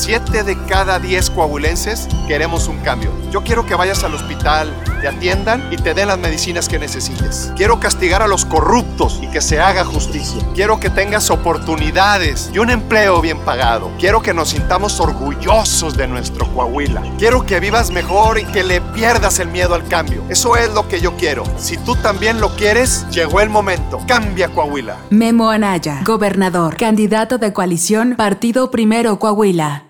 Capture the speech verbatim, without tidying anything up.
Siete de cada diez coahuilenses queremos un cambio. Yo quiero que vayas al hospital, te atiendan y te den las medicinas que necesites. Quiero castigar a los corruptos y que se haga justicia. Quiero que tengas oportunidades y un empleo bien pagado. Quiero que nos sintamos orgullosos de nuestro Coahuila. Quiero que vivas mejor y que le pierdas el miedo al cambio. Eso es lo que yo quiero. Si tú también lo quieres, llegó el momento. Cambia Coahuila. Memo Anaya, gobernador, candidato de coalición Partido Primero Coahuila.